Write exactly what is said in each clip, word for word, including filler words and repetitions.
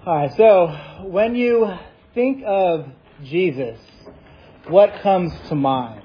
All right, so when you think of Jesus, what comes to mind?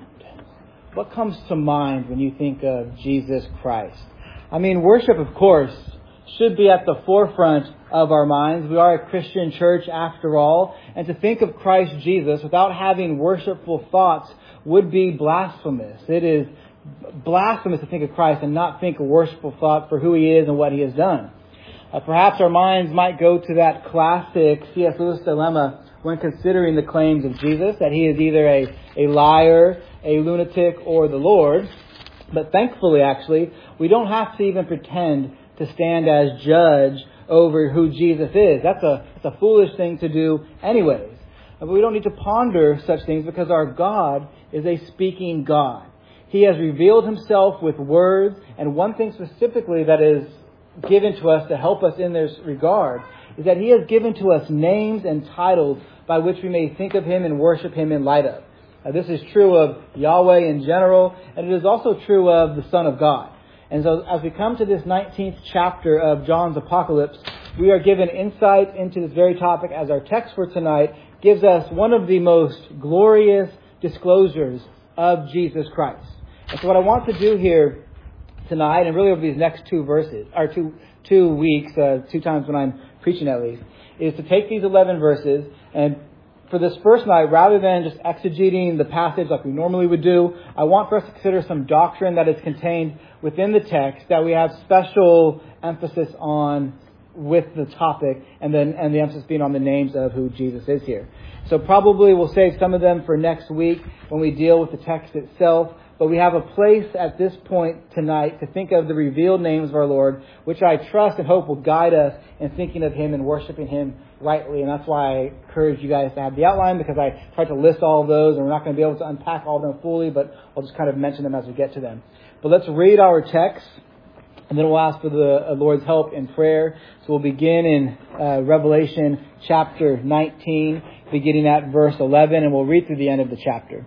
What comes to mind when you think of Jesus Christ? I mean, worship, of course, should be at the forefront of our minds. We are a Christian church after all, and to think of Christ Jesus without having worshipful thoughts would be blasphemous. It is blasphemous to think of Christ and not think a worshipful thought for who He is and what He has done. Uh, perhaps our minds might go to that classic C S Lewis dilemma when considering the claims of Jesus, that He is either a, a liar, a lunatic, or the Lord. But thankfully, actually, we don't have to even pretend to stand as judge over who Jesus is. That's a, that's a foolish thing to do anyways. But we don't need to ponder such things because our God is a speaking God. He has revealed Himself with words, and one thing specifically that is given to us to help us in this regard is that He has given to us names and titles by which we may think of Him and worship Him in light of. Now, this is true of Yahweh in general, and it is also true of the Son of God. And so as we come to this nineteenth chapter of John's Apocalypse, we are given insight into this very topic as our text for tonight gives us one of the most glorious disclosures of Jesus Christ. And so what I want to do here tonight, and really over these next two verses, or two two weeks, uh, two times when I'm preaching at least, is to take these eleven verses, and for this first night, rather than just exegeting the passage like we normally would do, I want for us to consider some doctrine that is contained within the text that we have special emphasis on with the topic, and then and the emphasis being on the names of who Jesus is here. So probably we'll save some of them for next week when we deal with the text itself. But we have a place at this point tonight to think of the revealed names of our Lord, which I trust and hope will guide us in thinking of Him and worshiping Him rightly. And that's why I encourage you guys to have the outline, because I tried to list all of those, and we're not going to be able to unpack all of them fully, but I'll just kind of mention them as we get to them. But let's read our text, and then we'll ask for the Lord's help in prayer. So we'll begin in uh, Revelation chapter nineteen, beginning at verse eleven, and we'll read through the end of the chapter.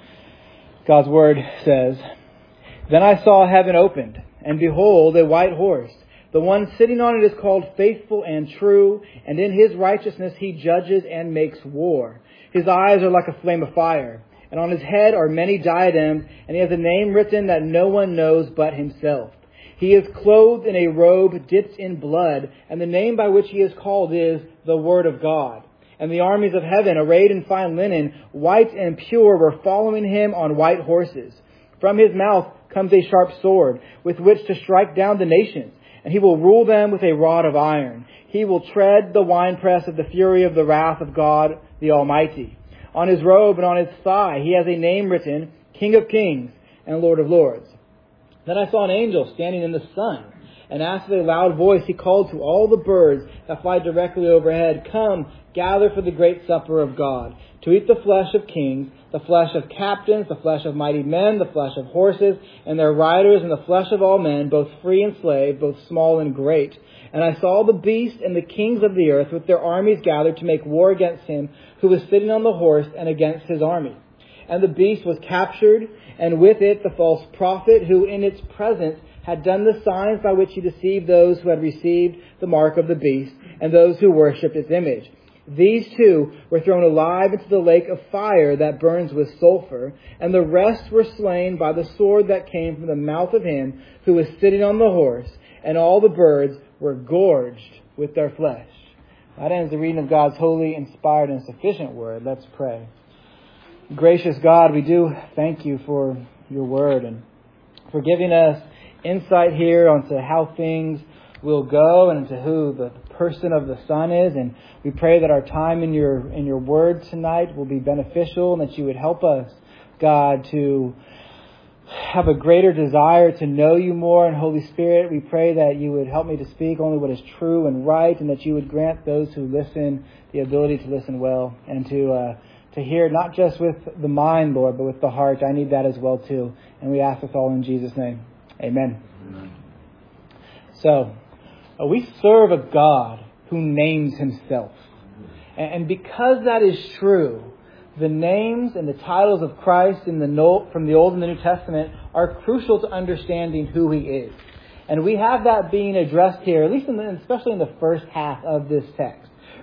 God's Word says, "Then I saw heaven opened, and behold, a white horse. The one sitting on it is called Faithful and True, and in His righteousness He judges and makes war. His eyes are like a flame of fire, and on His head are many diadems, and He has a name written that no one knows but Himself. He is clothed in a robe dipped in blood, and the name by which He is called is the Word of God. And the armies of heaven, arrayed in fine linen, white and pure, were following Him on white horses. From His mouth comes a sharp sword, with which to strike down the nations, and He will rule them with a rod of iron. He will tread the winepress of the fury of the wrath of God the Almighty. On His robe and on His thigh He has a name written, King of Kings and Lord of Lords. Then I saw an angel standing in the sun, and asked with a loud voice, he called to all the birds that fly directly overhead, Come, gather for the great supper of God, to eat the flesh of kings, the flesh of captains, the flesh of mighty men, the flesh of horses and their riders, and the flesh of all men, both free and slave, both small and great. And I saw the beast and the kings of the earth with their armies gathered to make war against him who was sitting on the horse and against his army. And the beast was captured, and with it the false prophet who in its presence had done the signs by which he deceived those who had received the mark of the beast and those who worshipped its image. These two were thrown alive into the lake of fire that burns with sulfur, and the rest were slain by the sword that came from the mouth of him who was sitting on the horse, and all the birds were gorged with their flesh." That ends the reading of God's holy, inspired, and sufficient word. Let's pray. Gracious God, we do thank You for Your word and for giving us insight here onto how things will go and into who the person of the Son is. And we pray that our time in your in your word tonight will be beneficial, and that You would help us, God, to have a greater desire to know You more. And Holy Spirit, we pray that You would help me to speak only what is true and right, and that You would grant those who listen the ability to listen well and to uh, to hear not just with the mind, Lord, but with the heart. I need that as well too. And we ask this all in Jesus' name. Amen. Amen. So, uh, we serve a God who names Himself. And, and because that is true, the names and the titles of Christ in the no, from the Old and the New Testament are crucial to understanding who He is. And we have that being addressed here, at least in the, especially in the first half of this text.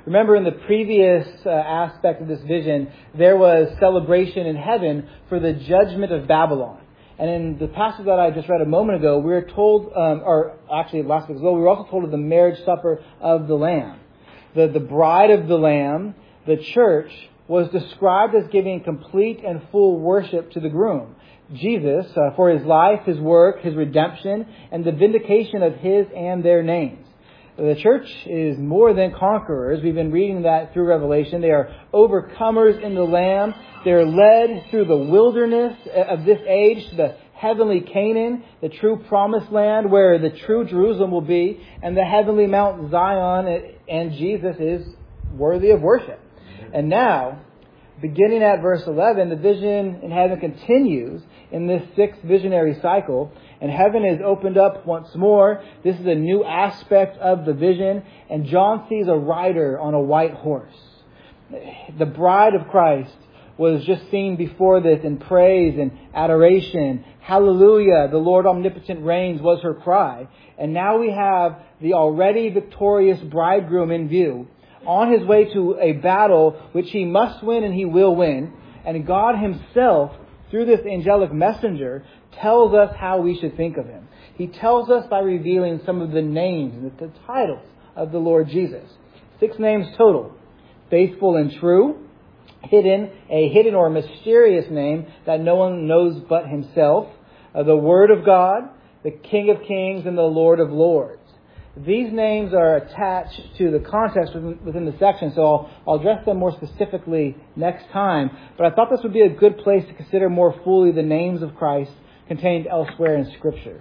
Remember, in the previous uh, aspect of this vision, there was celebration in heaven for the judgment of Babylon. And in the passage that I just read a moment ago, we were told, um, or actually last week as well, we were also told of the marriage supper of the Lamb. The, the bride of the Lamb, the church, was described as giving complete and full worship to the groom, Jesus, uh, for his life, his work, his redemption, and the vindication of his and their names. The church is more than conquerors. We've been reading that through Revelation. They are overcomers in the Lamb. They're led through the wilderness of this age to the heavenly Canaan, the true promised land where the true Jerusalem will be, and the heavenly Mount Zion, and Jesus is worthy of worship. And now, beginning at verse eleven, the vision in heaven continues in this sixth visionary cycle, and heaven is opened up once more. This is a new aspect of the vision, and John sees a rider on a white horse. The bride of Christ was just seen before this in praise and adoration. Hallelujah, the Lord omnipotent reigns was her cry. And now we have the already victorious bridegroom in view, on his way to a battle which he must win and he will win. And God himself, through this angelic messenger, tells us how we should think of him. He tells us by revealing some of the names and the titles of the Lord Jesus. Six names total. Faithful and true. Hidden, a hidden or mysterious name that no one knows but himself. Uh, the Word of God, the King of Kings, and the Lord of Lords. These names are attached to the context within, within the section, so I'll, I'll address them more specifically next time. But I thought this would be a good place to consider more fully the names of Christ contained elsewhere in Scripture.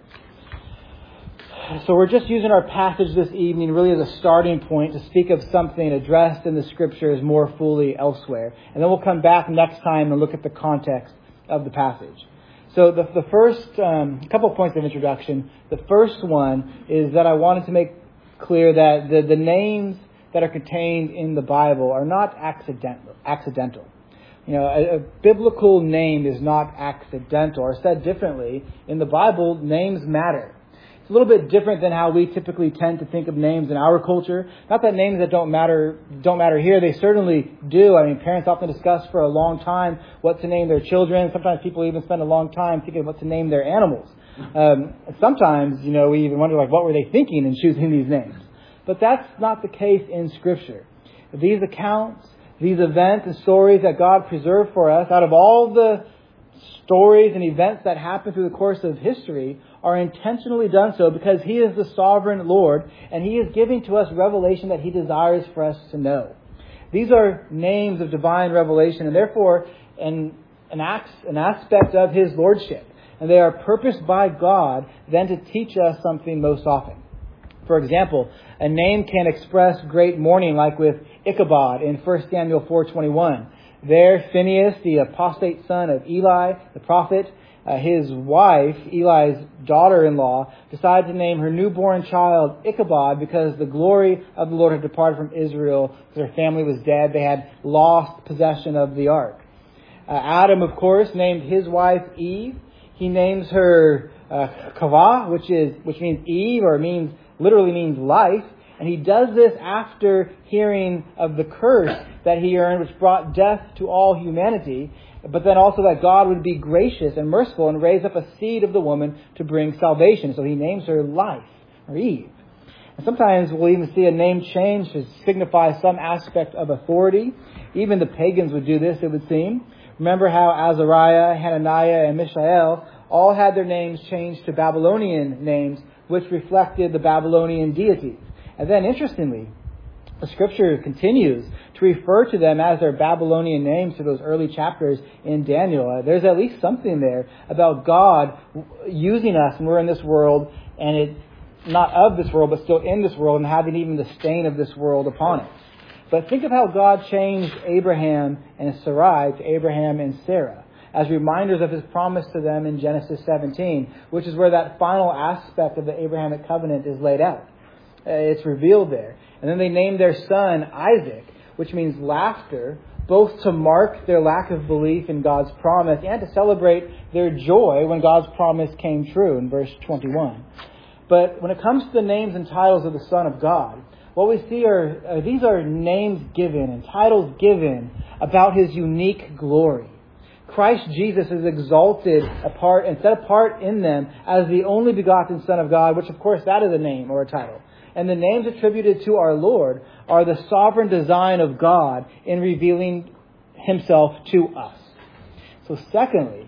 So we're just using our passage this evening really as a starting point to speak of something addressed in the Scriptures more fully elsewhere. And then we'll come back next time and look at the context of the passage. So the, the first um, couple of points of introduction. The first one is that I wanted to make clear that the, the names that are contained in the Bible are not accidental. accidental. You know, a, a biblical name is not accidental. Or said differently, in the Bible, names matter. It's a little bit different than how we typically tend to think of names in our culture. Not that names that don't matter don't matter here. They certainly do. I mean, parents often discuss for a long time what to name their children. Sometimes people even spend a long time thinking of what to name their animals. Um, sometimes, you know, we even wonder, like, what were they thinking in choosing these names? But that's not the case in Scripture. These accounts, these events and stories that God preserved for us, out of all the stories and events that happen through the course of history, are intentionally done so because He is the sovereign Lord and He is giving to us revelation that He desires for us to know. These are names of divine revelation and therefore an, an, acts, an aspect of His Lordship. And they are purposed by God then to teach us something most often. For example, a name can express great mourning, like with Ichabod in First Samuel four twenty-one. There, Phinehas, the apostate son of Eli, the prophet, uh, his wife, Eli's daughter-in-law, decided to name her newborn child Ichabod because the glory of the Lord had departed from Israel, because her family was dead. They had lost possession of the ark. Uh, Adam, of course, named his wife Eve. He names her uh, Kavah, which is which means Eve, or means literally means life. And he does this after hearing of the curse that he earned, which brought death to all humanity, but then also that God would be gracious and merciful and raise up a seed of the woman to bring salvation. So he names her Life, or Eve. And sometimes we'll even see a name change to signify some aspect of authority. Even the pagans would do this, it would seem. Remember how Azariah, Hananiah, and Mishael all had their names changed to Babylonian names, which reflected the Babylonian deities. And then, interestingly, the Scripture continues to refer to them as their Babylonian names to those early chapters in Daniel. Uh, there's at least something there about God using us when we're in this world, and it not of this world, but still in this world, and having even the stain of this world upon it. But think of how God changed Abraham and Sarai to Abraham and Sarah as reminders of His promise to them in Genesis seventeen, which is where that final aspect of the Abrahamic covenant is laid out. Uh, it's revealed there. And then they named their son Isaac, which means laughter, both to mark their lack of belief in God's promise and to celebrate their joy when God's promise came true in verse twenty-one. But when it comes to the names and titles of the Son of God, what we see are, uh, these are names given and titles given about His unique glory. Christ Jesus is exalted apart and set apart in them as the only begotten Son of God, which of course that is a name or a title. And the names attributed to our Lord are the sovereign design of God in revealing Himself to us. So secondly,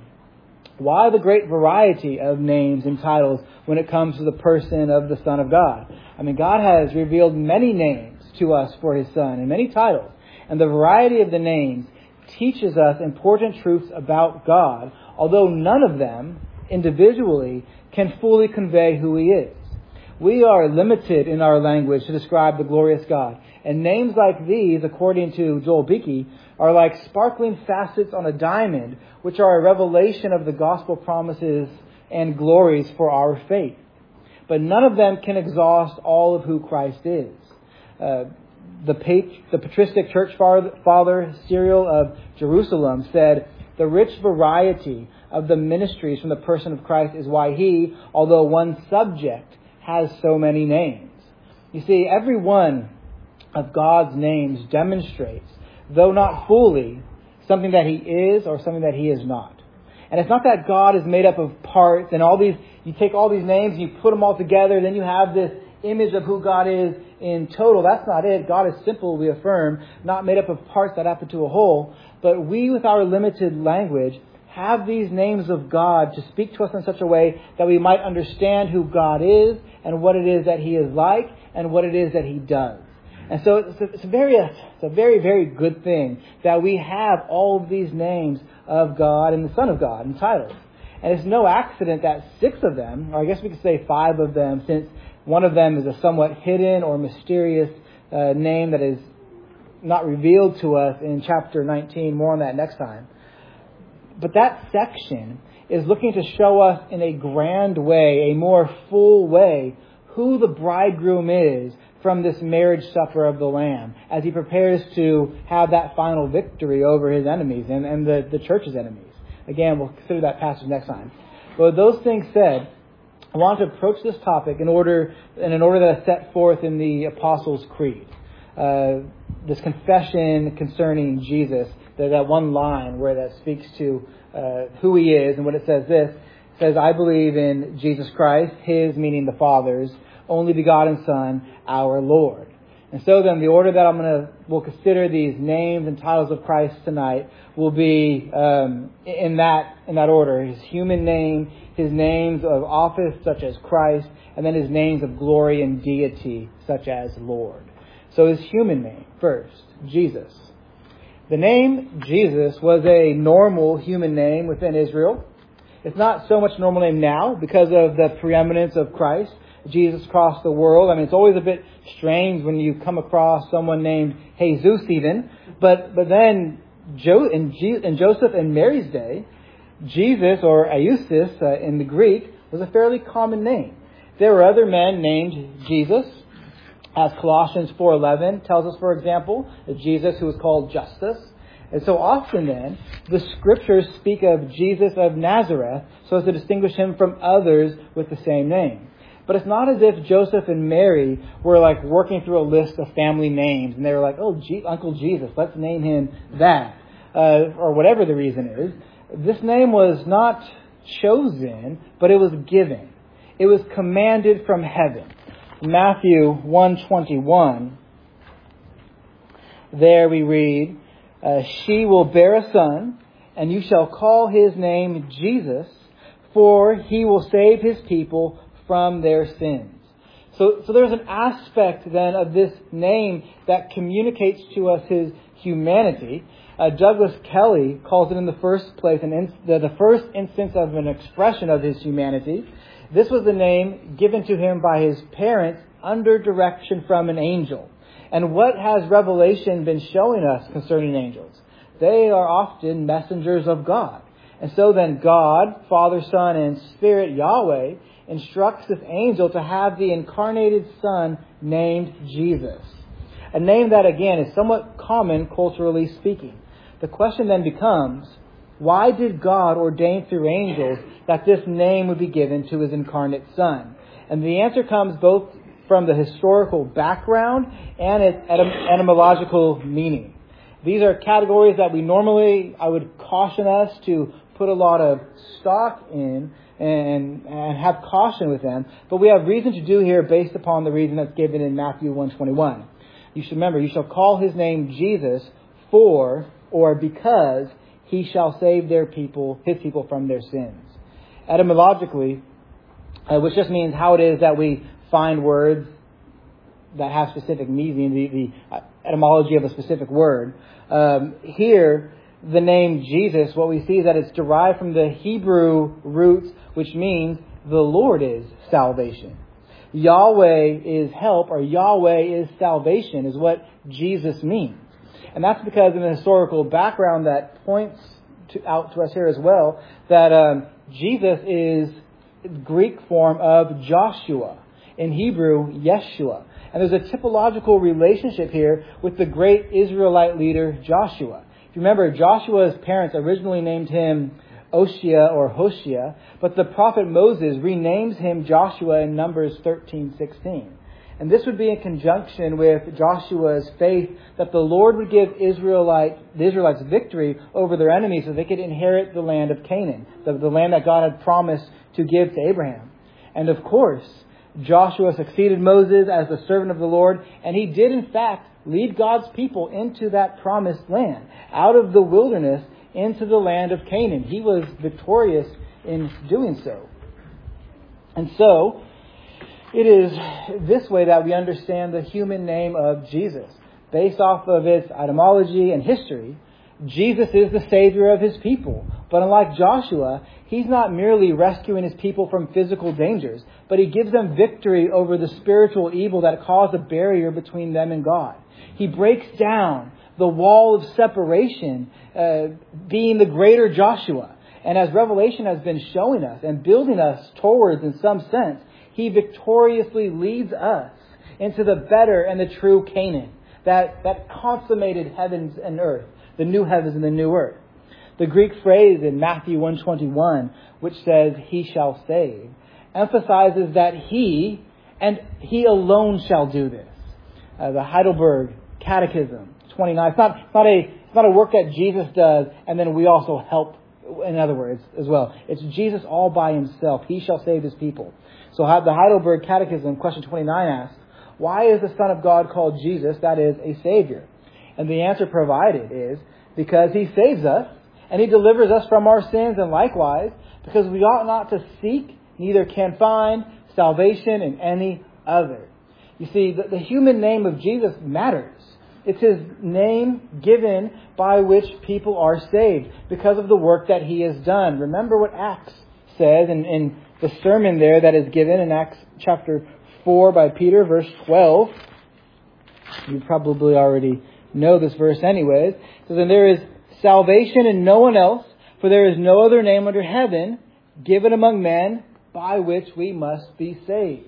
why the great variety of names and titles when it comes to the person of the Son of God? I mean, God has revealed many names to us for His Son and many titles. And the variety of the names teaches us important truths about God, although none of them individually can fully convey who He is. We are limited in our language to describe the glorious God. And names like these, according to Joel Beeke, are like sparkling facets on a diamond, which are a revelation of the gospel promises and glories for our faith. But none of them can exhaust all of who Christ is. Uh, the, pat- the patristic church father, Cyril of Jerusalem, said, "The rich variety of the ministries from the person of Christ is why He, although one subject, has so many names." You see, every one of God's names demonstrates, though not fully, something that He is or something that He is not. And it's not that God is made up of parts and all these, you take all these names and you put them all together, then you have this image of who God is in total. That's not it. God is simple, we affirm, not made up of parts that happen to a whole. But we, with our limited language, have these names of God to speak to us in such a way that we might understand who God is and what it is that He is like and what it is that He does. And so it's a, it's a very, it's a very, very good thing that we have all of these names of God and the Son of God and titles. And it's no accident that six of them, or I guess we could say five of them, since one of them is a somewhat hidden or mysterious uh, name that is not revealed to us in chapter nineteen. More on that next time. But that section is looking to show us in a grand way, a more full way, who the bridegroom is from this marriage supper of the Lamb as He prepares to have that final victory over His enemies and, and the, the church's enemies. Again, we'll consider that passage next time. But with those things said, I want to approach this topic in order, in an order that is set forth in the Apostles' Creed. Uh, this confession concerning Jesus, that, that one line where that speaks to uh, who He is, and when it says this, it says, "I believe in Jesus Christ, His," meaning the Father's, "only begotten Son, our Lord." And so then the order that I'm going to, we'll consider these names and titles of Christ tonight will be um, in that in that order. His human name, His names of office such as Christ, and then His names of glory and deity such as Lord. So His human name first, Jesus. The name Jesus was a normal human name within Israel. It's not so much a normal name now because of the preeminence of Christ. Jesus across the world. I mean, it's always a bit strange when you come across someone named Jesus even. But but then jo- in, G- in Joseph and Mary's day, Jesus, or Eustace uh, in the Greek, was a fairly common name. There were other men named Jesus, as Colossians four eleven tells us, for example, that Jesus who was called Justus. And so often then, the Scriptures speak of Jesus of Nazareth so as to distinguish Him from others with the same name. But it's not as if Joseph and Mary were like working through a list of family names and they were like, "Oh, G- Uncle Jesus, let's name him that," uh, or whatever the reason is. This name was not chosen, but it was given. It was commanded from heaven. Matthew one twenty-one, there we read, uh, "She will bear a son, and you shall call his name Jesus, for he will save his people from their sins." So, so there's an aspect then of this name that communicates to us His humanity. Uh, Douglas Kelly calls it in the first place an in, the, the first instance of an expression of His humanity. This was the name given to Him by His parents under direction from an angel. And what has Revelation been showing us concerning angels? They are often messengers of God. And so then God, Father, Son, and Spirit, Yahweh, instructs this angel to have the incarnated Son named Jesus. A name that, again, is somewhat common culturally speaking. The question then becomes, why did God ordain through angels that this name would be given to His incarnate Son? And the answer comes both from the historical background and its etym- etymological meaning. These are categories that we normally, I would caution us to put a lot of stock in and, and have caution with them. But we have reason to do here based upon the reason that's given in Matthew one twenty-one. You should remember, you shall call his name Jesus for or because he shall save their people, his people from their sins. Etymologically, uh, which just means how it is that we find words that have specific meaning, the, the etymology of a specific word. Um, here, the name Jesus, what we see is that it's derived from the Hebrew roots, which means the Lord is salvation. Yahweh is help, or Yahweh is salvation, is what Jesus means. And that's because in the historical background that points to, out to us here as well, that um, Jesus is Greek form of Joshua. In Hebrew, Yeshua. And there's a typological relationship here with the great Israelite leader Joshua. If you remember, Joshua's parents originally named him Oshia or Hoshea, but the prophet Moses renames him Joshua in Numbers thirteen sixteen. And this would be in conjunction with Joshua's faith that the Lord would give Israelite, the Israelites victory over their enemies so they could inherit the land of Canaan, the, the land that God had promised to give to Abraham. And of course, Joshua succeeded Moses as the servant of the Lord, and he did in fact lead God's people into that promised land, out of the wilderness into the land of Canaan. He was victorious in doing so. And so, it is this way that we understand the human name of Jesus. Based off of its etymology and history, Jesus is the Savior of his people. But unlike Joshua, he's not merely rescuing his people from physical dangers, but he gives them victory over the spiritual evil that caused a barrier between them and God. He breaks down the wall of separation, uh, being the greater Joshua. And as Revelation has been showing us and building us towards, in some sense, he victoriously leads us into the better and the true Canaan, that, that consummated heavens and earth, the new heavens and the new earth. The Greek phrase in Matthew one twenty-one, which says, he shall save, emphasizes that he and he alone shall do this. Uh, the Heidelberg Catechism twenty-nine. It's not, it's not a it's not a work that Jesus does and then we also help, in other words, as well. It's Jesus all by himself. He shall save his people. So the Heidelberg Catechism, question twenty-nine asks, why is the Son of God called Jesus, that is, a Savior? And the answer provided is, because he saves us, and he delivers us from our sins, and likewise, because we ought not to seek, neither can find, salvation in any other. You see, the, the human name of Jesus matters. It's his name given by which people are saved, because of the work that he has done. Remember what Acts says in, in the sermon there that is given in Acts chapter four by Peter, verse twelve. You probably already know this verse anyways. It says, and there is salvation in no one else, for there is no other name under heaven given among men by which we must be saved.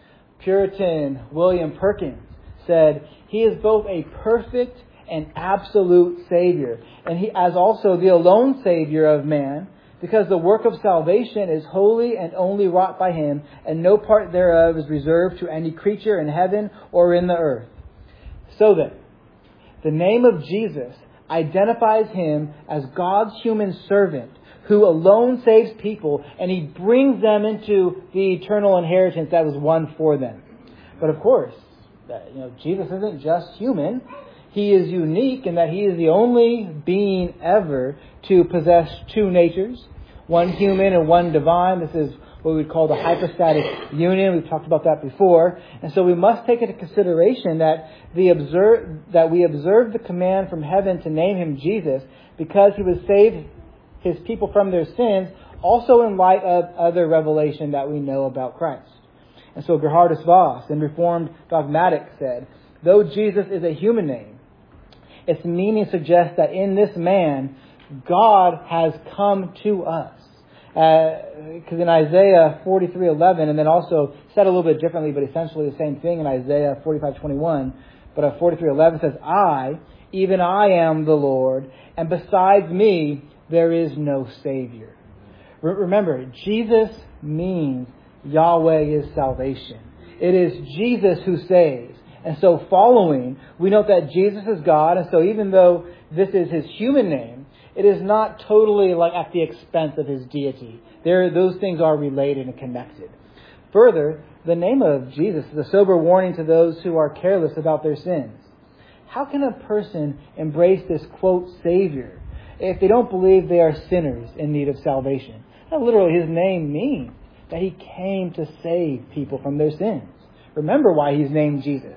Puritan William Perkins said, he is both a perfect and absolute Savior, and he as also the alone Savior of man, because the work of salvation is wholly and only wrought by him, and no part thereof is reserved to any creature in heaven or in the earth. So then, the name of Jesus identifies him as God's human servant who alone saves people, and he brings them into the eternal inheritance that was won for them. But of course, you know, Jesus isn't just human. He is unique in that he is the only being ever to possess two natures, one human and one divine. This is what we would call the hypostatic union. We've talked about that before. And so we must take into consideration that the observe, that we observe the command from heaven to name him Jesus because he would save his people from their sins, also in light of other revelation that we know about Christ. And so Gerhardus Voss, in Reformed Dogmatics, said, though Jesus is a human name, its meaning suggests that in this man, God has come to us. Because uh, in Isaiah forty-three eleven, and then also said a little bit differently, but essentially the same thing in Isaiah forty-five twenty-one, but uh, forty-three eleven says, I, even I am the Lord, and besides me, there is no Savior. Re- remember, Jesus means Yahweh is salvation. It is Jesus who saves. And so following, we note that Jesus is God. And so even though this is his human name, it is not totally like at the expense of his deity. There, those things are related and connected. Further, the name of Jesus is a sober warning to those who are careless about their sins. How can a person embrace this, quote, Savior, if they don't believe they are sinners in need of salvation? That literally his name means that he came to save people from their sins. Remember why he's named Jesus.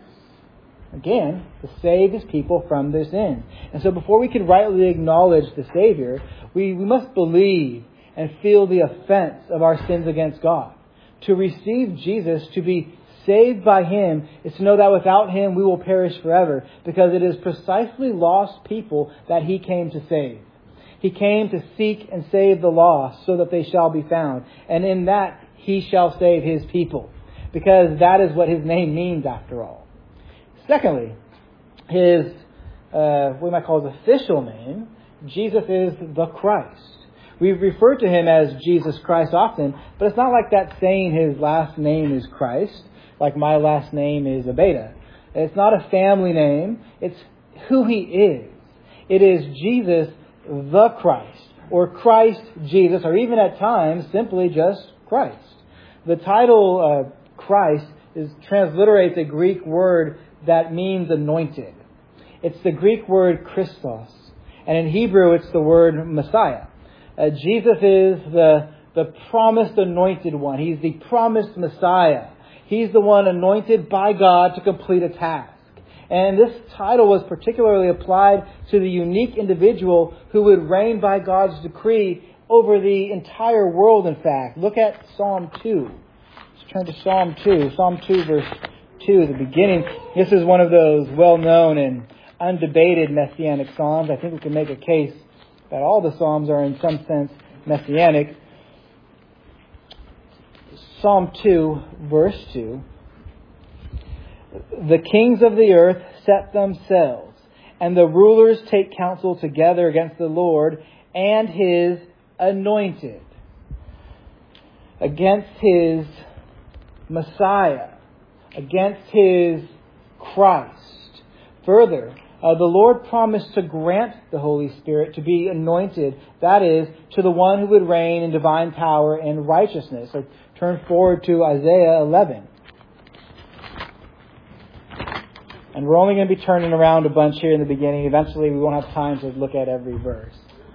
Again, to save his people from their sins. And so before we can rightly acknowledge the Savior, we, we must believe and feel the offense of our sins against God. To receive Jesus, to be saved by him, is to know that without him we will perish forever, because it is precisely lost people that he came to save. He came to seek and save the lost so that they shall be found. And in that he shall save his people, because that is what his name means after all. Secondly, his, uh, what we might call his official name, Jesus is the Christ. We've referred to him as Jesus Christ often, but it's not like that saying his last name is Christ, like my last name is Abeda. It's not a family name. It's who he is. It is Jesus the Christ, or Christ Jesus, or even at times simply just Christ. The title uh, Christ is transliterates a Greek word that means anointed. It's the Greek word Christos, and in Hebrew it's the word Messiah. Uh, Jesus is the, the promised anointed one. He's the promised Messiah. He's the one anointed by God to complete a task. And this title was particularly applied to the unique individual who would reign by God's decree over the entire world, in fact. Look at Psalm two. Let's turn to Psalm two. Psalm two, verse two, the beginning. This is one of those well-known and undebated messianic psalms. I think we can make a case that all the psalms are in some sense messianic. Psalm two, verse two. The kings of the earth set themselves, and the rulers take counsel together against the Lord and his anointed, against his Messiah, against his Christ. Further, uh, the Lord promised to grant the Holy Spirit to be anointed, that is, to the one who would reign in divine power and righteousness. So turn forward to Isaiah eleven. And we're only going to be turning around a bunch here in the beginning. Eventually we won't have time to look at every verse.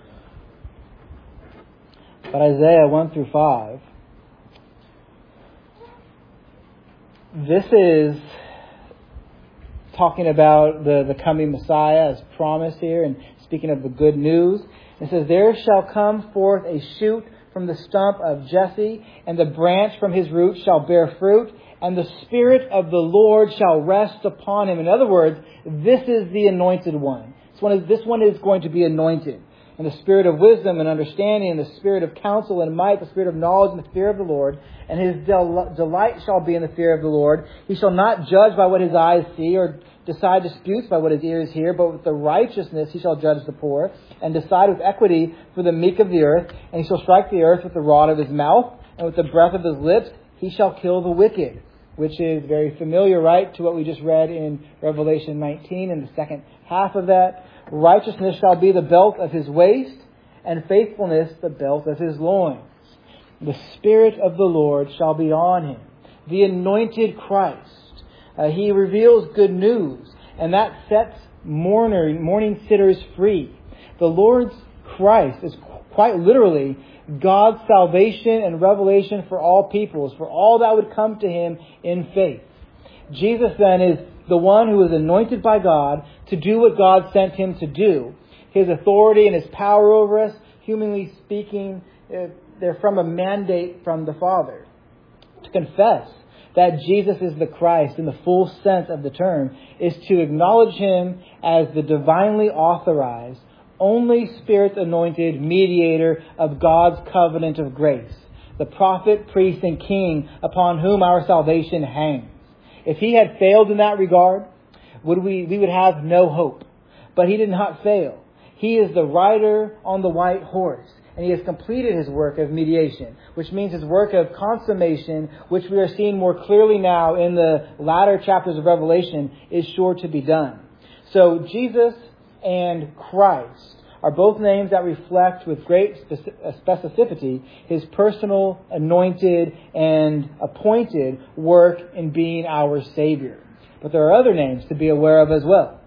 But Isaiah one through five. This is talking about the, the coming Messiah as promised here, and speaking of the good news. It says, there shall come forth a shoot from the stump of Jesse, and the branch from his root shall bear fruit, and the Spirit of the Lord shall rest upon him. In other words, this is the anointed one. This one is, this one is going to be anointed. And the Spirit of wisdom and understanding, and the Spirit of counsel and might, the Spirit of knowledge and the fear of the Lord. And his del- delight shall be in the fear of the Lord. He shall not judge by what his eyes see, or decide disputes by what his ears hear, but with the righteousness he shall judge the poor, and decide with equity for the meek of the earth. And he shall strike the earth with the rod of his mouth, and with the breath of his lips he shall kill the wicked. Which is very familiar, right, to what we just read in Revelation nineteen, in the second half of that. Righteousness shall be the belt of his waist, and faithfulness the belt of his loins. The Spirit of the Lord shall be on him, the anointed Christ. Uh, he reveals good news, and that sets mourner, mourning sitters free. The Lord's Christ is quite literally God's salvation and revelation for all peoples, for all that would come to him in faith. Jesus then is the one who is anointed by God to do what God sent him to do. His authority and his power over us, humanly speaking, they're from a mandate from the Father. To confess that Jesus is the Christ in the full sense of the term is to acknowledge him as the divinely authorized, only Spirit anointed mediator of God's covenant of grace, the prophet, priest, and king upon whom our salvation hangs. If he had failed in that regard, would we, we would have no hope. But he did not fail. He is the rider on the white horse, and He has completed His work of mediation, which means His work of consummation, which we are seeing more clearly now in the latter chapters of Revelation, is sure to be done. So Jesus and Christ are both names that reflect with great specificity His personal, anointed, and appointed work in being our Savior. But there are other names to be aware of as well.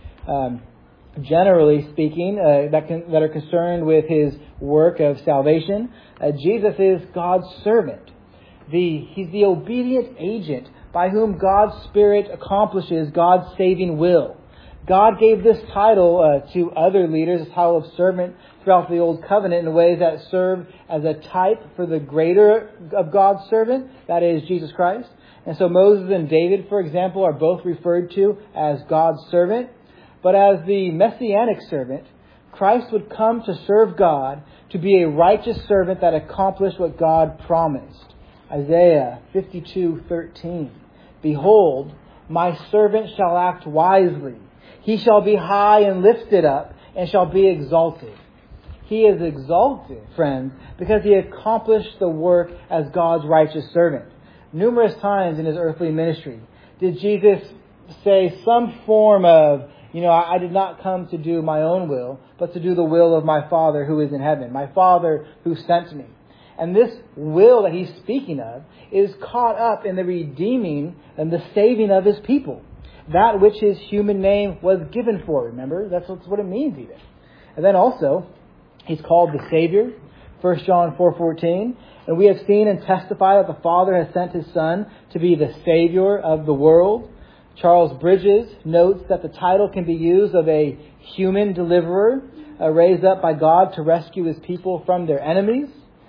Um, generally speaking, uh, that, can, that are concerned with His work of salvation. Uh, Jesus is God's servant. The, he's the obedient agent by whom God's Spirit accomplishes God's saving will. God gave this title uh, to other leaders, the title of servant, throughout the Old Covenant in ways that served as a type for the greater of God's servant, that is Jesus Christ. And so Moses and David, for example, are both referred to as God's servant. But as the messianic servant, Christ would come to serve God, to be a righteous servant that accomplished what God promised. Isaiah fifty-two thirteen. Behold, my servant shall act wisely. He shall be high and lifted up, and shall be exalted. He is exalted, friends, because He accomplished the work as God's righteous servant. Numerous times in His earthly ministry did Jesus say some form of, you know, I did not come to do my own will, but to do the will of my Father who is in heaven, my Father who sent me. And this will that He's speaking of is caught up in the redeeming and the saving of His people. That which His human name was given for, remember? That's what it means even. And then also, He's called the Savior, First John four fourteen. And we have seen and testified that the Father has sent His Son to be the Savior of the world. Charles Bridges notes that the title can be used of a human deliverer uh, raised up by God to rescue His people from their enemies.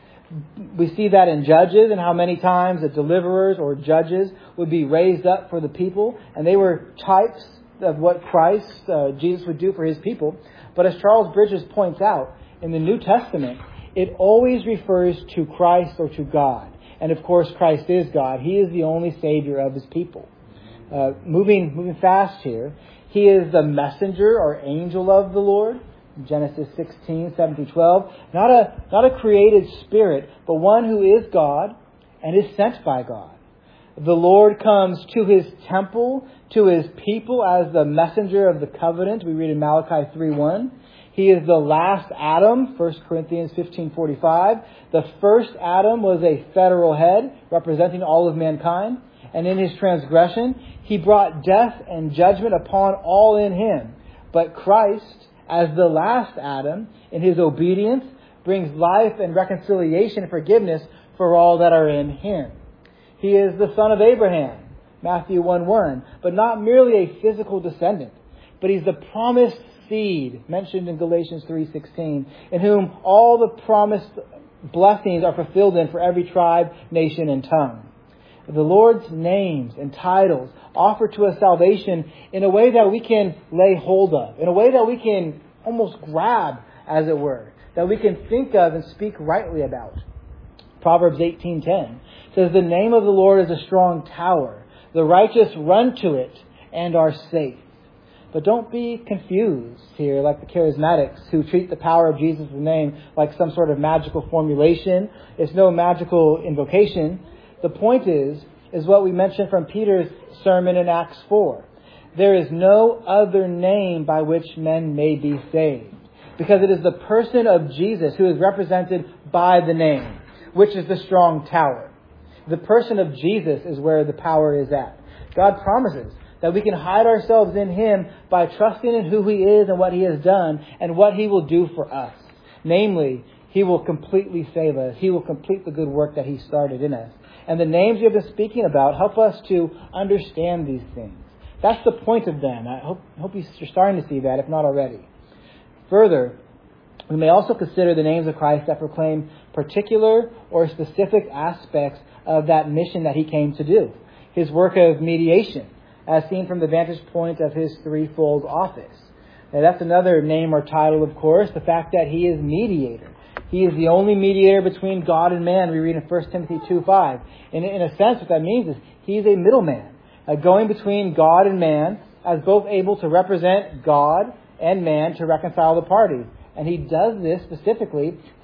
We see that in Judges and how many times the deliverers or judges would be raised up for the people. And they were types of what Christ, uh, Jesus, would do for His people. But as Charles Bridges points out, in the New Testament, it always refers to Christ or to God. And of course, Christ is God. He is the only Savior of His people. Uh, moving, moving fast here, He is the messenger or angel of the Lord. Genesis sixteen, seven through twelve. Not a, not a created spirit, but one who is God and is sent by God. The Lord comes to His temple, to His people as the messenger of the covenant. We read in Malachi three one. He is the last Adam, First Corinthians fifteen forty-five. The first Adam was a federal head representing all of mankind. And in His transgression, He brought death and judgment upon all in Him. But Christ, as the last Adam, in His obedience, brings life and reconciliation and forgiveness for all that are in Him. He is the son of Abraham, Matthew one one, but not merely a physical descendant, but He's the promised seed, mentioned in Galatians three sixteen, in whom all the promised blessings are fulfilled in for every tribe, nation, and tongue. The Lord's names and titles offer to us salvation in a way that we can lay hold of, in a way that we can almost grab, as it were, that we can think of and speak rightly about. Proverbs eighteen ten says, the name of the Lord is a strong tower. The righteous run to it and are safe. But don't be confused here like the charismatics who treat the power of Jesus' name like some sort of magical formulation. It's no magical invocation. The point is, is what we mentioned from Peter's sermon in Acts four. There is no other name by which men may be saved. Because it is the person of Jesus who is represented by the name, which is the strong tower. The person of Jesus is where the power is at. God promises that we can hide ourselves in Him by trusting in who He is and what He has done and what He will do for us. Namely, He will completely save us. He will complete the good work that He started in us. And the names we have been speaking about help us to understand these things. That's the point of them. I hope, I hope you're starting to see that, if not already. Further, we may also consider the names of Christ that proclaim particular or specific aspects of that mission that He came to do. His work of mediation, as seen from the vantage point of His threefold office. Now, that's another name or title, of course, the fact that He is mediator. He is the only mediator between God and man, we read in First Timothy two five. In, in a sense, what that means is He's a middleman, uh, going between God and man, as both able to represent God and man to reconcile the parties. And He does this specifically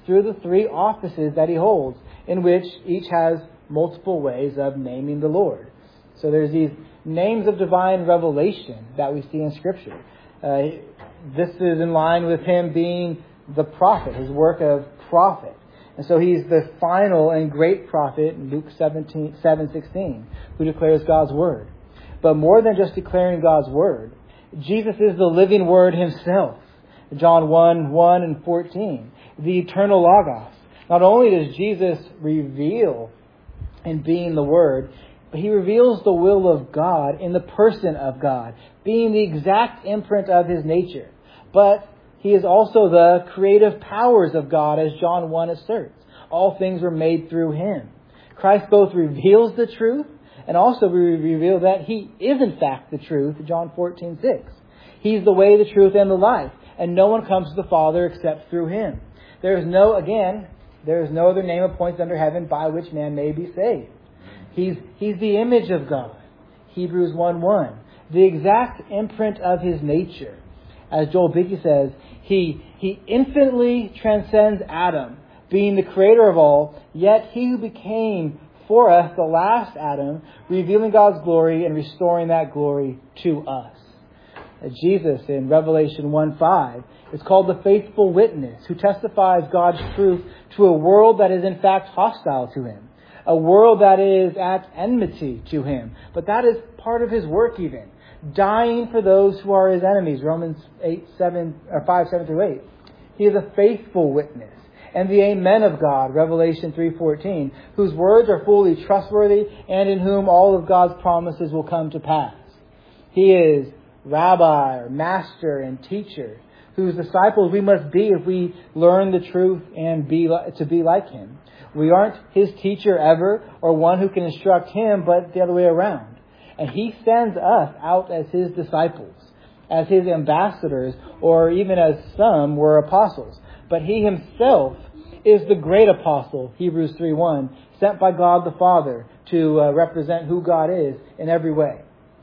through the three offices that he holds, in which each has multiple ways of naming the Lord. So there's these names of divine revelation that we see in Scripture. Uh, this is in line with him being the prophet, his work of prophet. And so he's the final and great prophet in Luke seventeen, seven sixteen, who declares God's word. But more than just declaring God's word, Jesus is the living word himself. John one, one and fourteen, the eternal Logos. Not only does Jesus reveal in being the word, but he reveals the will of God in the person of God, being the exact imprint of his nature. But he is also the creative powers of God, as John one asserts. All things were made through him. Christ both reveals the truth and also we reveal that he is in fact the truth, John fourteen six. He's the way, the truth, and the life. And no one comes to the Father except through him. There is no, again, there is no other name appointed under heaven by which man may be saved. He's, he's the image of God. Hebrews one one. The exact imprint of his nature. As Joel Beakey says, he, he infinitely transcends Adam, being the creator of all, yet he who became for us the last Adam, revealing God's glory and restoring that glory to us. Jesus in Revelation one five is called the faithful witness who testifies God's truth to a world that is in fact hostile to him. A world that is at enmity to him. But that is part of his work even. Dying for those who are his enemies. Romans eight, seven, or five, seven through eight. He is a faithful witness. And the Amen of God, Revelation three fourteen, whose words are fully trustworthy and in whom all of God's promises will come to pass. He is Rabbi or Master and Teacher, whose disciples we must be if we learn the truth and be to be like him. We aren't his teacher ever or one who can instruct him, but the other way around. And he sends us out as his disciples, as his ambassadors, or even as some were apostles. But he himself is the great apostle, Hebrews three one, sent by God the Father to uh, represent who God is in every way.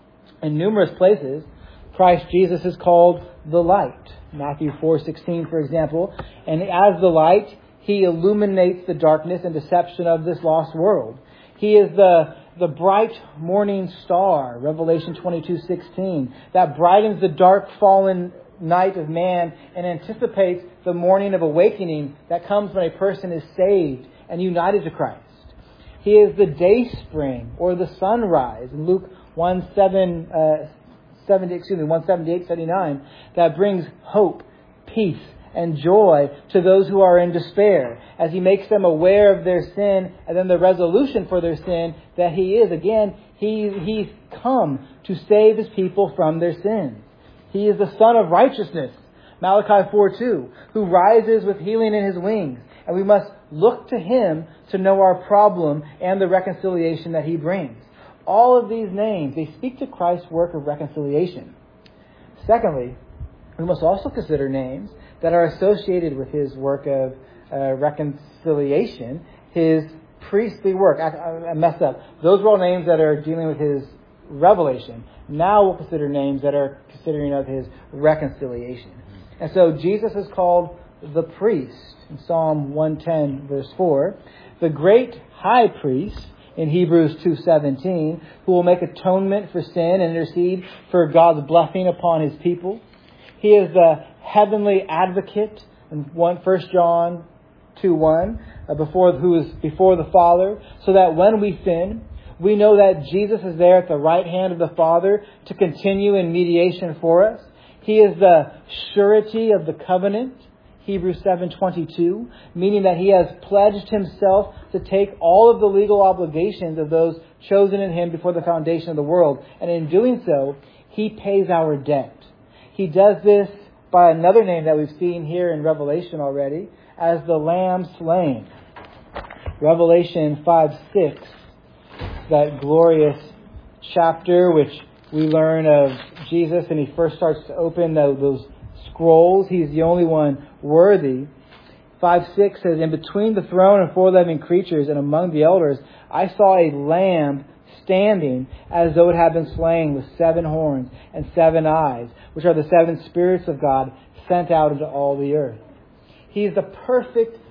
In numerous places, Christ Jesus is called the light. Matthew four sixteen, for example. And as the light, he illuminates the darkness and deception of this lost world. He is the, the bright morning star, Revelation twenty-two sixteen, that brightens the dark fallen night of man and anticipates the morning of awakening that comes when a person is saved and united to Christ. He is the day spring or the sunrise in Luke one seven, uh, seventy, excuse me, one seventy-eight seventy-nine that brings hope, peace, and joy to those who are in despair, as he makes them aware of their sin and then the resolution for their sin that he is, again, he he's come to save his people from their sins. He is the Son of righteousness, Malachi four two, who rises with healing in his wings, and we must look to him to know our problem and the reconciliation that he brings. All of these names, they speak to Christ's work of reconciliation. Secondly, we must also consider names that are associated with his work of uh, reconciliation, his priestly work. I, I messed up. Those were all names that are dealing with his revelation. Now we'll consider names that are considering of his reconciliation. And so Jesus is called the priest in Psalm one ten verse four, the great high priest in Hebrews two seventeen, who will make atonement for sin and intercede for God's blessing upon his people. He is the heavenly advocate in First John two one, uh, before who is before the Father, so that when we sin, we know that Jesus is there at the right hand of the Father to continue in mediation for us. He is the surety of the covenant, Hebrews seven twenty-two, meaning that he has pledged himself to take all of the legal obligations of those chosen in him before the foundation of the world. And in doing so, he pays our debt. He does this by another name that we've seen here in Revelation already, as the Lamb slain. Revelation five six, that glorious chapter which we learn of Jesus, and he first starts to open the, those scrolls. He's the only one worthy. five six says, "In between the throne and four living creatures and among the elders, I saw a lamb standing as though it had been slain, with seven horns and seven eyes, which are the seven spirits of God sent out into all the earth." He is the perfect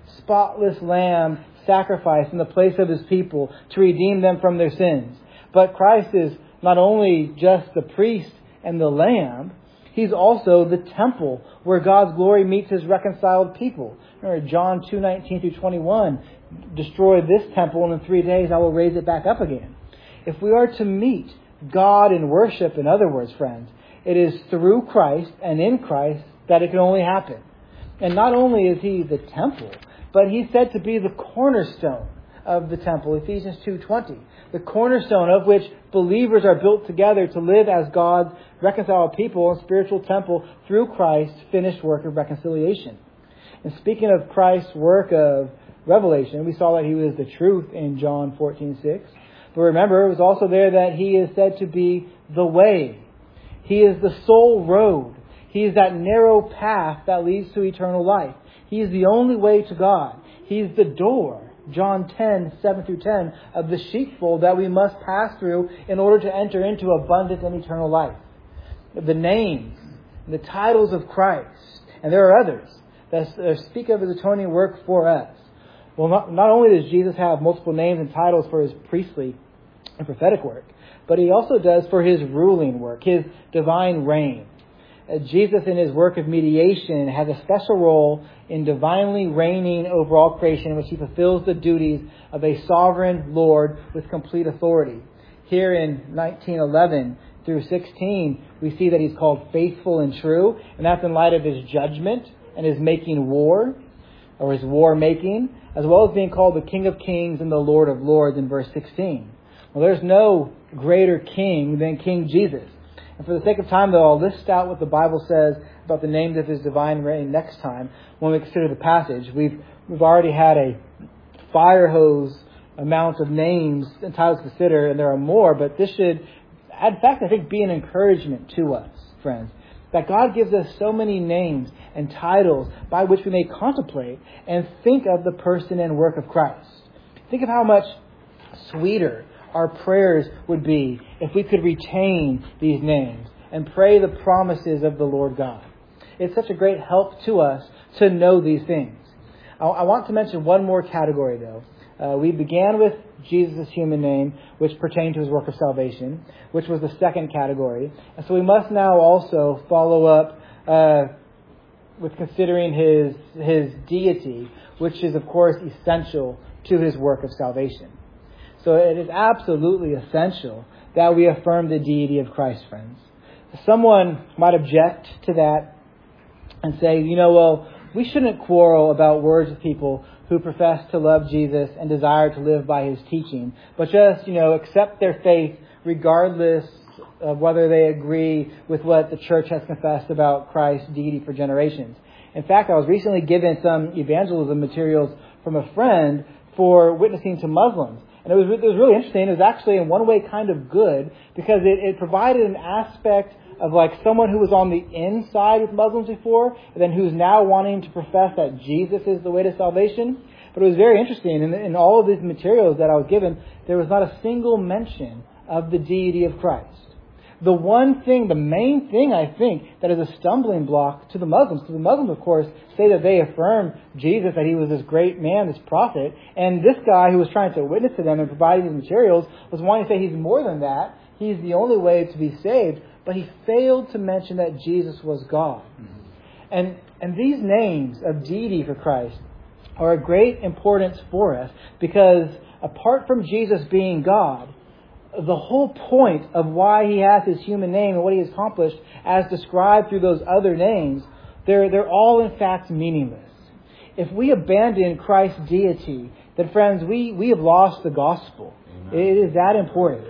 spotless lamb sacrificed in the place of his people to redeem them from their sins. But Christ is not only just the priest and the lamb, he's also the temple where God's glory meets his reconciled people. Remember John two nineteen through twenty-one, destroy this temple and in three days I will raise it back up again. If we are to meet God in worship, in other words, friends, it is through Christ and in Christ that it can only happen. And not only is he the temple, but he's said to be the cornerstone of the temple, Ephesians two twenty. The cornerstone of which believers are built together to live as God's reconciled people and spiritual temple through Christ's finished work of reconciliation. And speaking of Christ's work of revelation, we saw that he was the truth in John fourteen six. But remember, it was also there that he is said to be the way. He is the sole road. He is that narrow path that leads to eternal life. He is the only way to God. He is the door, John ten seven through ten, of the sheepfold that we must pass through in order to enter into abundant and eternal life. The names, the titles of Christ, and there are others that speak of his atoning work for us. Well, not, not only does Jesus have multiple names and titles for his priestly and prophetic work, but he also does for his ruling work, his divine reign. Uh, Jesus in his work of mediation has a special role in divinely reigning over all creation, in which he fulfills the duties of a sovereign Lord with complete authority. Here in nineteen eleven through sixteen, we see that he's called faithful and true, and that's in light of his judgment and his making war, or his war making, as well as being called the King of Kings and the Lord of Lords in verse sixteen. Well, there's no greater king than King Jesus. And for the sake of time, though, I'll list out what the Bible says about the names of his divine reign next time when we consider the passage. We've we've already had a fire hose amount of names and titles to consider, and there are more, but this should, in fact, I think, be an encouragement to us, friends, that God gives us so many names and titles by which we may contemplate and think of the person and work of Christ. Think of how much sweeter our prayers would be if we could retain these names and pray the promises of the Lord God. It's such a great help to us to know these things. I, I want to mention one more category, though. Uh, we began with Jesus' human name, which pertained to his work of salvation, which was the second category. And so we must now also follow up uh, with considering his his deity, which is, of course, essential to his work of salvation. So it is absolutely essential that we affirm the deity of Christ, friends. Someone might object to that and say, you know, well, we shouldn't quarrel about words with people who profess to love Jesus and desire to live by his teaching, but just, you know, accept their faith regardless of whether they agree with what the church has confessed about Christ's deity for generations. In fact, I was recently given some evangelism materials from a friend for witnessing to Muslims. And it was, it was really interesting. It was actually in one way kind of good because it, it provided an aspect of like someone who was on the inside with Muslims before and then who's now wanting to profess that Jesus is the way to salvation. But it was very interesting. In, in all of these materials that I was given, there was not a single mention of the deity of Christ. The one thing, the main thing, I think, that is a stumbling block to the Muslims, because the Muslims, of course, say that they affirm Jesus, that he was this great man, this prophet, and this guy who was trying to witness to them and provide these materials was wanting to say he's more than that. He's the only way to be saved, but he failed to mention that Jesus was God. Mm-hmm. And and these names of deity for Christ are of great importance for us because apart from Jesus being God, the whole point of why he has his human name and what he has accomplished as described through those other names, they're, they're all in fact meaningless. If we abandon Christ's deity, then friends, we, we have lost the gospel. Amen. It is that important.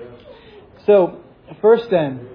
So, first then,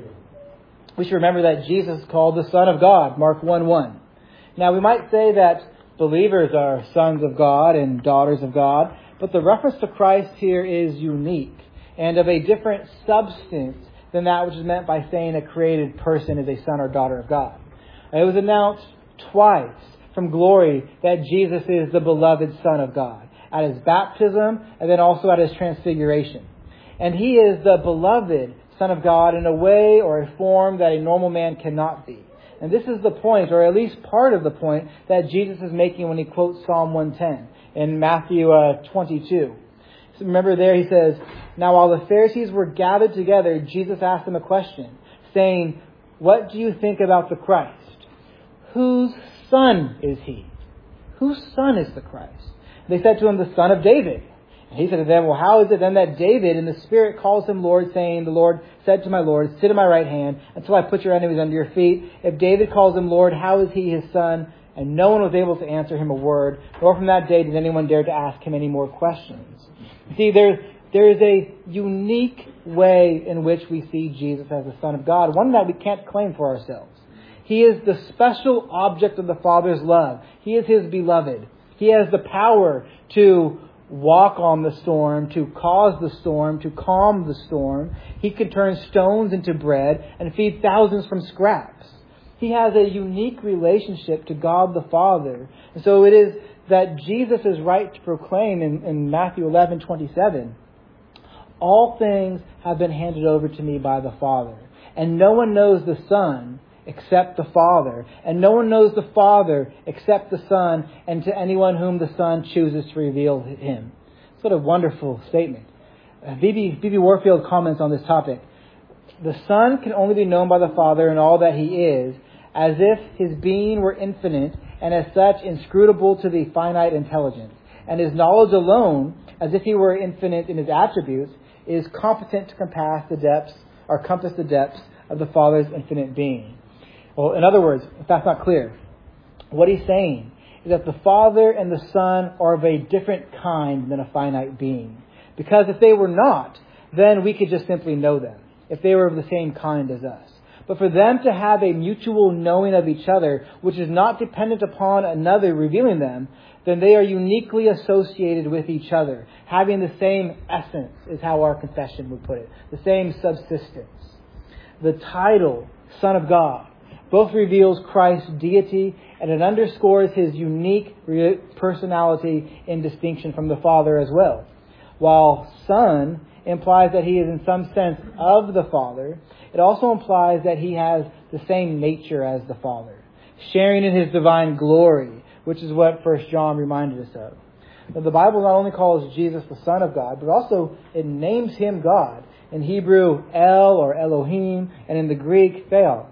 we should remember that Jesus is called the Son of God, Mark one one. Now, we might say that believers are sons of God and daughters of God, but the reference to Christ here is unique and of a different substance than that which is meant by saying a created person is a son or daughter of God. It was announced twice from glory that Jesus is the beloved Son of God, at his baptism and then also at his transfiguration. And he is the beloved Son of God in a way or a form that a normal man cannot be. And this is the point, or at least part of the point, that Jesus is making when he quotes Psalm one ten in Matthew uh, twenty-two. So remember there he says, "Now while the Pharisees were gathered together, Jesus asked them a question, saying, 'What do you think about the Christ? Whose son is he?'" Whose son is the Christ? They said to him, "The son of David." And he said to them, "Well, how is it then that David in the Spirit calls him Lord, saying, 'The Lord said to my Lord, sit at my right hand until I put your enemies under your feet'? If David calls him Lord, how is he his son?" And no one was able to answer him a word, nor from that day did anyone dare to ask him any more questions. See, there, there is a unique way in which we see Jesus as the Son of God, one that we can't claim for ourselves. He is the special object of the Father's love. He is His beloved. He has the power to walk on the storm, to cause the storm, to calm the storm. He can turn stones into bread and feed thousands from scraps. He has a unique relationship to God the Father. And so it is that Jesus is right to proclaim in, in Matthew eleven twenty-seven, "All things have been handed over to me by the Father, and no one knows the Son except the Father, and no one knows the Father except the Son, and to anyone whom the Son chooses to reveal Him." What a wonderful statement. Uh, B B Warfield comments on this topic. "The Son can only be known by the Father in all that He is, as if His being were infinite, and as such inscrutable to the finite intelligence. And His knowledge alone, as if He were infinite in His attributes, is competent to compass the depths, or compass the depths of the Father's infinite being." Well, in other words, if that's not clear, what he's saying is that the Father and the Son are of a different kind than a finite being. Because if they were not, then we could just simply know them, if they were of the same kind as us. But for them to have a mutual knowing of each other, which is not dependent upon another revealing them, then they are uniquely associated with each other, having the same essence, is how our confession would put it, the same subsistence. The title, Son of God, both reveals Christ's deity, and it underscores His unique personality in distinction from the Father as well. While Son implies that He is in some sense of the Father, it also implies that He has the same nature as the Father, sharing in His divine glory, which is what First John reminded us of. Now, the Bible not only calls Jesus the Son of God, but also it names Him God. In Hebrew, El or Elohim, and in the Greek, Theos.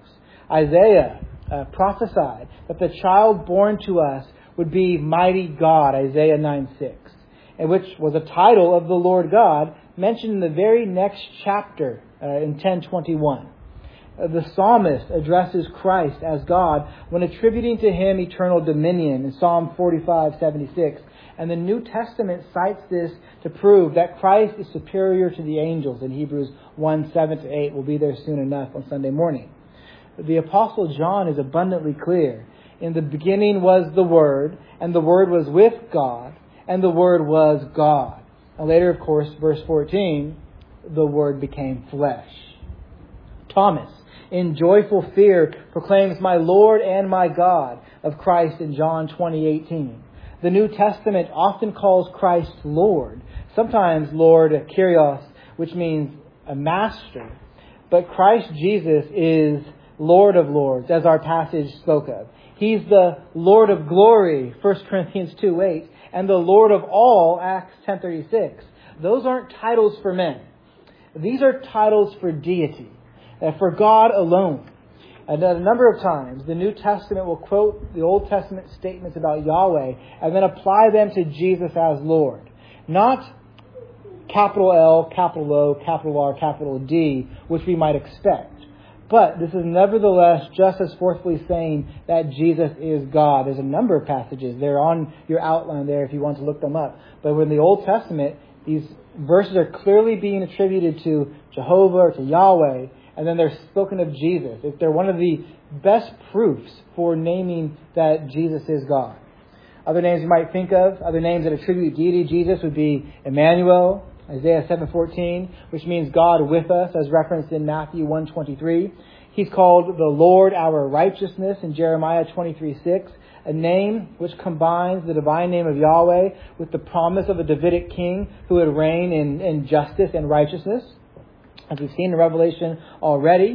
Isaiah uh, prophesied that the child born to us would be Mighty God, Isaiah nine six, and which was a title of the Lord God mentioned in the very next chapter uh, in ten twenty-one. Uh, the psalmist addresses Christ as God when attributing to Him eternal dominion in Psalm forty-five seventy-six. And the New Testament cites this to prove that Christ is superior to the angels in Hebrews one seven to eight. We'll be there soon enough on Sunday morning. The Apostle John is abundantly clear. In the beginning was the Word, and the Word was with God, and the Word was God. And later, of course, verse fourteen, the Word became flesh. Thomas, in joyful fear, proclaims, "My Lord and my God," of Christ in John twenty eighteen. The New Testament often calls Christ Lord, sometimes Lord Kyrios, which means a master. But Christ Jesus is Lord of Lords, as our passage spoke of. He's the Lord of glory, First Corinthians two eight, and the Lord of all, Acts ten thirty-six. Those aren't titles for men. These are titles for deity, for God alone. And a number of times, the New Testament will quote the Old Testament statements about Yahweh and then apply them to Jesus as Lord. Not capital L, capital O, capital R, capital D, which we might expect. But this is nevertheless just as forcefully saying that Jesus is God. There's a number of passages. They're on your outline there if you want to look them up. But in the Old Testament, these verses are clearly being attributed to Jehovah or to Yahweh, and then they're spoken of Jesus. They're one of the best proofs for naming that Jesus is God. Other names you might think of, other names that attribute deity to Jesus would be Emmanuel, Isaiah seven fourteen, which means God with us, as referenced in Matthew one twenty-three. He's called the Lord our righteousness in Jeremiah twenty-three six, a name which combines the divine name of Yahweh with the promise of a Davidic king who would reign in, in justice and righteousness, as we've seen in Revelation already.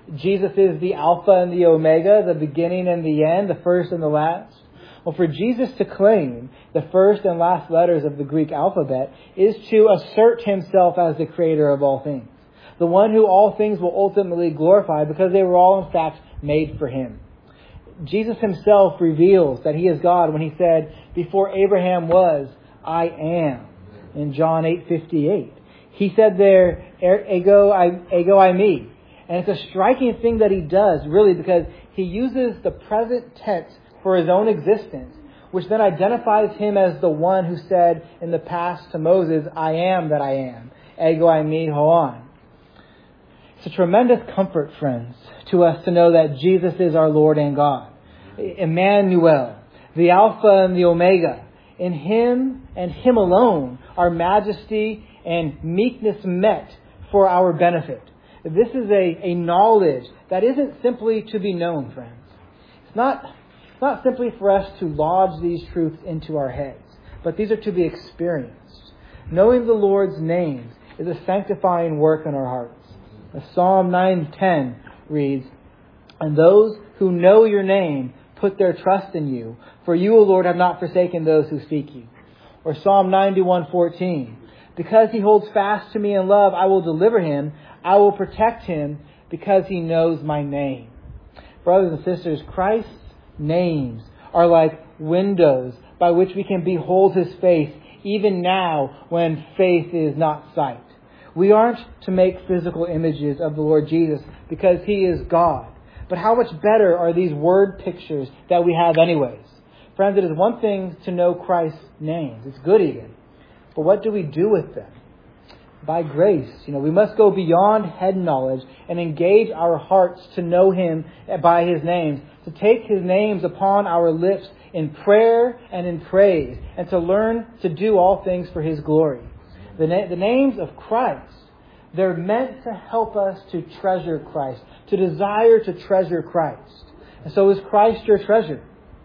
Jesus is the Alpha and the Omega, the beginning and the end, the first and the last. Well, for Jesus to claim the first and last letters of the Greek alphabet is to assert himself as the creator of all things, the one who all things will ultimately glorify because they were all in fact made for him. Jesus himself reveals that he is God when he said, before Abraham was, I am, in John eight fifty-eight. He said there, ego I, ego I me. And it's a striking thing that he does, really, because he uses the present tense for his own existence, which then identifies him as the one who said in the past to Moses, I am that I am. Ego I me ho on. It's a tremendous comfort, friends, to us to know that Jesus is our Lord and God. Emmanuel, the Alpha and the Omega. In Him and Him alone are majesty and meekness met for our benefit. This is a, a knowledge that isn't simply to be known, friends. It's not, it's not simply for us to lodge these truths into our heads, but these are to be experienced. Knowing the Lord's names is a sanctifying work in our hearts. Psalm nine ten reads, and those who know your name put their trust in you, for you, O Lord, have not forsaken those who seek you. Or Psalm ninety-one fourteen, because he holds fast to me in love, I will deliver him. I will protect him because he knows my name. Brothers and sisters, Christ's names are like windows by which we can behold his face even now when faith is not sight. We aren't to make physical images of the Lord Jesus because he is God. But how much better are these word pictures that we have anyways? Friends, it is one thing to know Christ's names. It's good even. But what do we do with them? By grace. You know, we must go beyond head knowledge and engage our hearts to know him by his names, to take his names upon our lips in prayer and in praise, and to learn to do all things for his glory. The, na- the names of Christ, they're meant to help us to treasure Christ, to desire to treasure Christ. And so is Christ your treasure?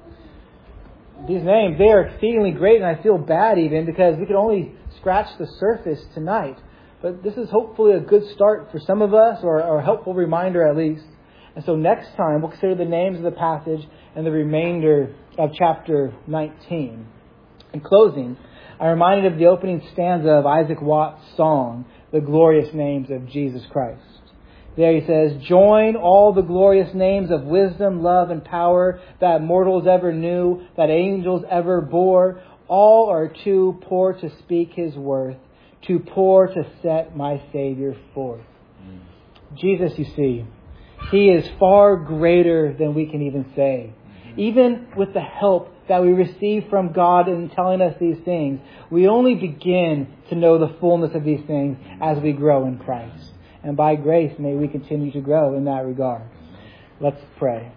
These names, they are exceedingly great, and I feel bad even because we could only scratch the surface tonight. But this is hopefully a good start for some of us, or, or a helpful reminder at least. And so next time we'll consider the names of the passage and the remainder of chapter nineteen. In closing, I'm reminded of the opening stanza of Isaac Watts' song, The Glorious Names of Jesus Christ. There he says, join all the glorious names of wisdom, love, and power that mortals ever knew, that angels ever bore. All are too poor to speak his worth, too poor to set my Savior forth. Mm. Jesus, you see, he is far greater than we can even say. Mm-hmm. Even with the help that we receive from God in telling us these things, we only begin to know the fullness of these things as we grow in Christ. And by grace, may we continue to grow in that regard. Let's pray.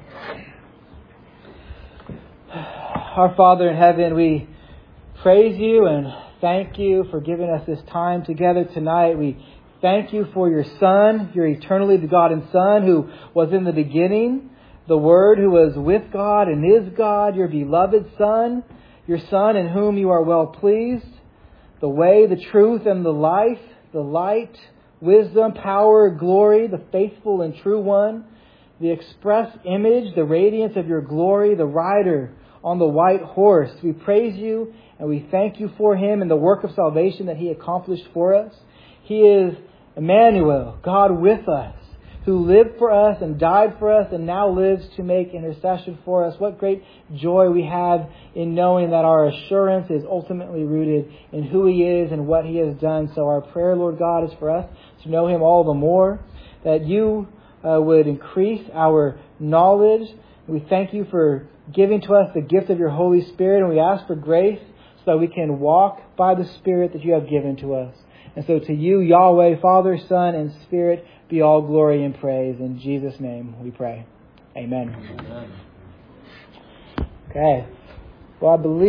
Our Father in heaven, we praise you and thank you for giving us this time together tonight. We thank you for your Son, your eternally begotten Son, who was in the beginning, the Word who was with God and is God, your beloved Son, your Son in whom you are well pleased, the way, the truth, and the life, the light, wisdom, power, glory, the faithful and true one, the express image, the radiance of your glory, the rider on the white horse. We praise you and we thank you for him and the work of salvation that he accomplished for us. He is Emmanuel, God with us, who lived for us and died for us and now lives to make intercession for us. What great joy we have in knowing that our assurance is ultimately rooted in who he is and what he has done. So our prayer, Lord God, is for us to know him all the more, that you uh, would increase our knowledge. We thank you for giving to us the gift of your Holy Spirit, and we ask for grace so that we can walk by the Spirit that you have given to us. And so to you, Yahweh, Father, Son, and Spirit, be all glory and praise. In Jesus' name we pray. Amen. Amen. Okay. Well, I believe